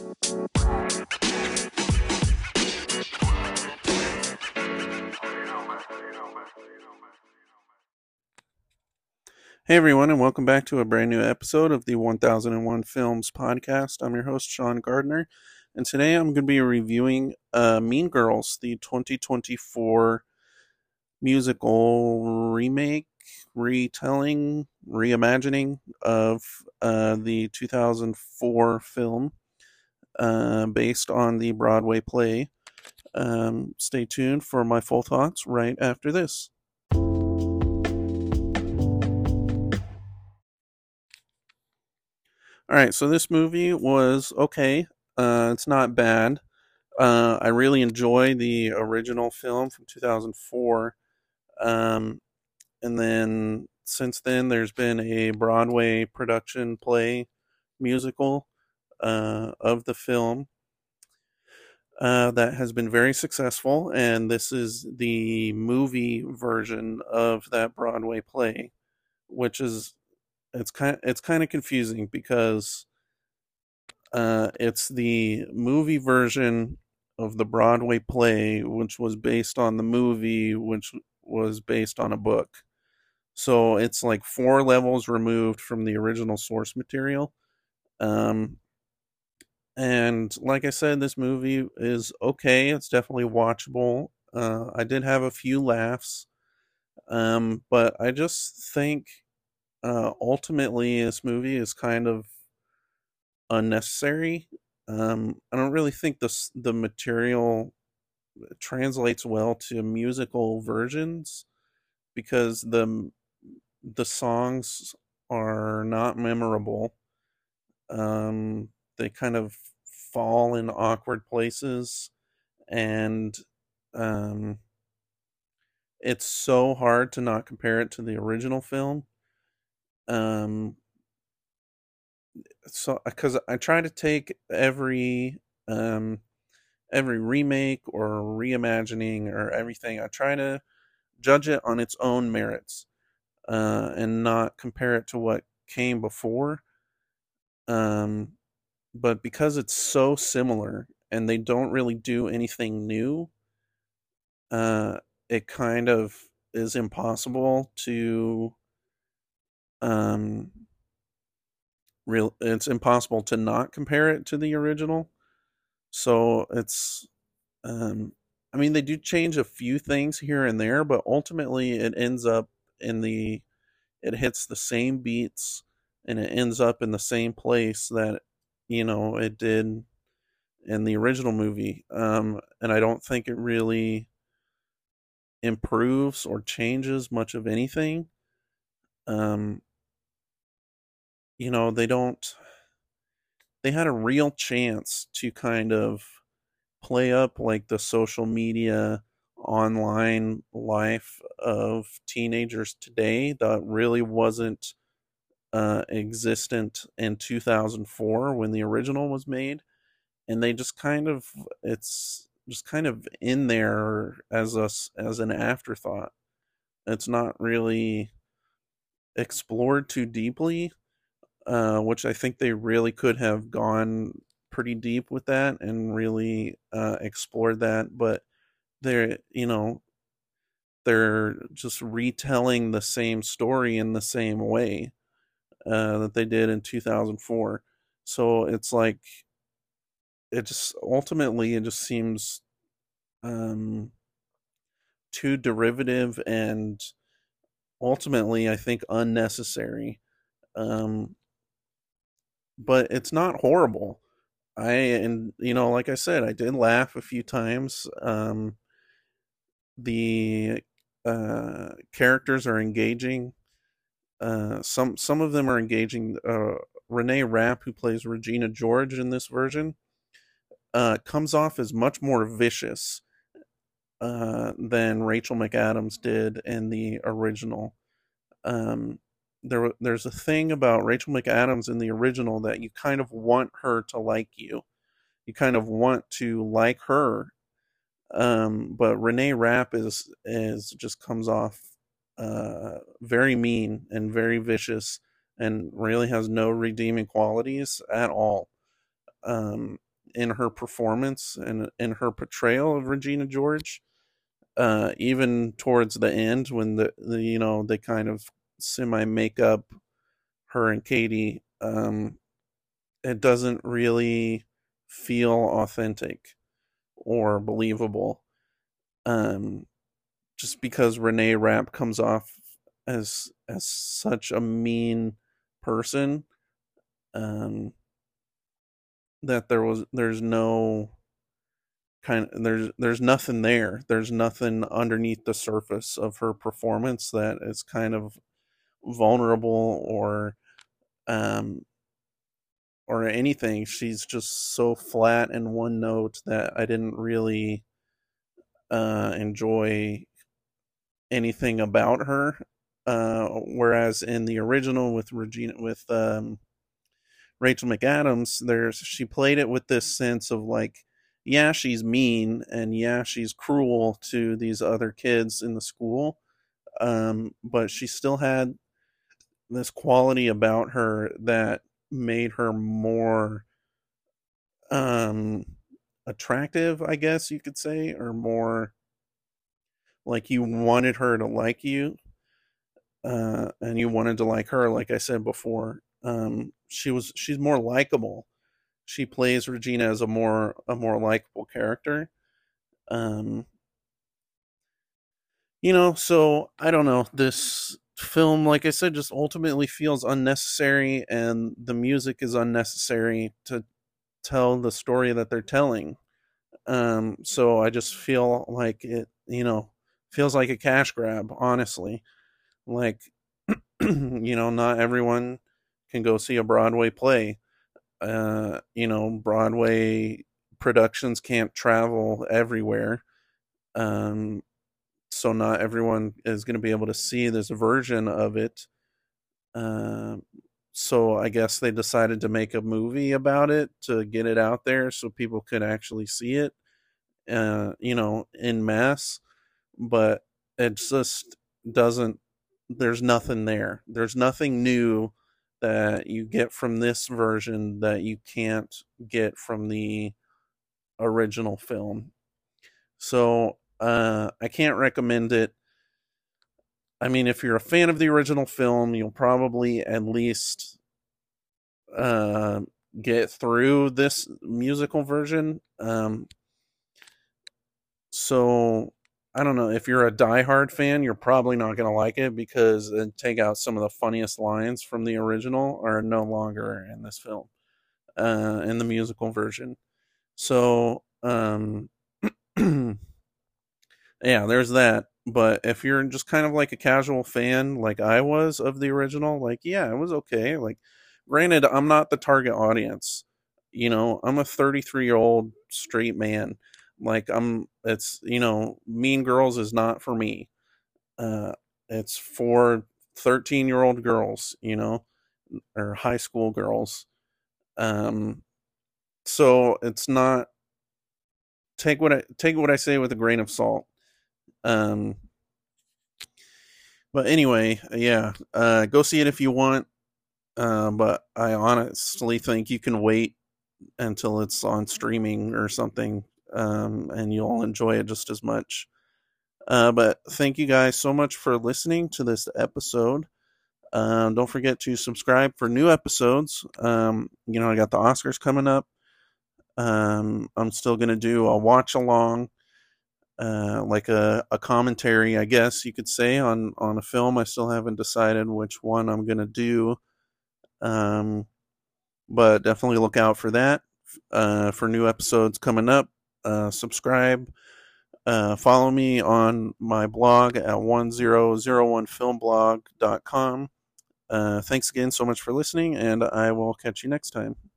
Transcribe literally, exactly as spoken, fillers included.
Hey everyone, and welcome back to a brand new episode of the one thousand one Films podcast. I'm your host, Sean Gardner, and today I'm going to be reviewing uh, Mean Girls, the twenty twenty-four musical remake, retelling, reimagining of uh, the two thousand four film uh, based on the Broadway play. Um, stay tuned for my full thoughts right after this. All right, so this movie was okay. Uh, it's not bad. Uh, I really enjoy the original film from two thousand four. Um, and then since then, there's been a Broadway production play musical uh, of the film uh, that has been very successful. And this is the movie version of that Broadway play, which is it's kind it's kind of confusing because uh, it's the movie version of the Broadway play, which was based on the movie, which was based on a book. So it's like four levels removed from the original source material. Um, and like I said, this movie is okay. It's definitely watchable. Uh, I did have a few laughs, um, but I just think uh, ultimately this movie is kind of unnecessary. Um, I don't really think the the material translates well to musical versions because the the songs are not memorable. Um, they kind of fall in awkward places, and um, it's so hard to not compare it to the original film. Um, so because I try to take every um every remake or reimagining or everything, I try to judge it on its own merits uh, and not compare it to what came before. Um, but because it's so similar and they don't really do anything new, uh, it kind of is impossible to um, real. It's impossible to not compare it to the original. So it's um, I mean, they do change a few things here and there, but ultimately it ends up in the it hits the same beats and it ends up in the same place that you know it did in the original movie. Um, and I don't think it really improves or changes much of anything. Um, you know, they don't. They had a real chance to kind of play up like the social media online life of teenagers today that really wasn't uh, existent in two thousand four when the original was made, and they just kind of it's just kind of in there as a as an afterthought. It's not really explored too deeply, uh, which I think they really could have gone pretty deep with that and really uh, explored that, but they're you know they're just retelling the same story in the same way uh, that they did in two thousand four. So it's like it just ultimately it just seems um, too derivative and ultimately I think unnecessary. Um, but it's not horrible. I and you know like I said, I did laugh a few times. Um, the uh, characters are engaging. Uh, some some of them are engaging. Uh, Renee Rapp, who plays Regina George in this version, uh, comes off as much more vicious uh, than Rachel McAdams did in the original. Um, there, there's a thing about Rachel McAdams in the original that you kind of want her to like you. You kind of want to like her. Um, but Renee Rapp is is just comes off uh, very mean and very vicious, and really has no redeeming qualities at all. Um, in her performance and in her portrayal of Regina George. Uh, even towards the end, when the, the you know they kind of semi make up her and Katie, um, it doesn't really feel authentic or believable. Um, just because Renee Rapp comes off as as such a mean person, um, that there was there's no kind of there's there's nothing there. There's nothing underneath the surface of her performance that is kind of vulnerable or um or anything. She's just so flat and one note that I didn't really uh enjoy anything about her. Uh whereas in the original with Regina with um Rachel McAdams, there's she played it with this sense of like, yeah, she's mean and yeah, she's cruel to these other kids in the school, um, but she still had this quality about her that made her more um, attractive, I guess you could say, or more like you wanted her to like you, uh, and you wanted to like her. Like I said before, um, she was she's more likable. She plays Regina as a more a more likable character. Um, you know, so I don't know. This film, like I said, just ultimately feels unnecessary, and the music is unnecessary to tell the story that they're telling. Um, so I just feel like it, you know, feels like a cash grab, honestly. Like, you know, not everyone can go see a Broadway play. Uh, you know, Broadway productions can't travel everywhere. Um, so not everyone is going to be able to see this version of it. Uh, so I guess they decided to make a movie about it to get it out there so people could actually see it, uh, you know, in mass. But it just doesn't, there's nothing there. There's nothing new that you get from this version that you can't get from the original film. So uh, I can't recommend it. I mean, if you're a fan of the original film, you'll probably at least uh, get through this musical version. Um, so I don't know, if you're a diehard fan, you're probably not going to like it because uh, take out some of the funniest lines from the original are no longer in this film, uh, in the musical version. So um, yeah, there's that. But if you're just kind of like a casual fan, like I was of the original, like, yeah, it was okay. Like, granted, I'm not the target audience. You know, I'm a thirty-three year old straight man. Like, I'm, it's, you know, Mean Girls is not for me. Uh, it's for thirteen year old girls, you know, or high school girls. Um, so it's not, take what I, take what I say with a grain of salt. Um, But anyway, yeah, uh, go see it if you want. Uh, but I honestly think you can wait until it's on streaming or something, um, and you'll enjoy it just as much. Uh, but thank you guys so much for listening to this episode. Um, don't forget to subscribe for new episodes. Um, you know, I got the Oscars coming up. Um, I'm still going to do a watch along, uh, like a, a commentary, I guess you could say, on, on a film. I still haven't decided which one I'm going to do. Um, but definitely look out for that, uh, for new episodes coming up. Uh, subscribe, uh, follow me on my blog at one thousand one film blog dot com. Uh, thanks again so much for listening, and I will catch you next time.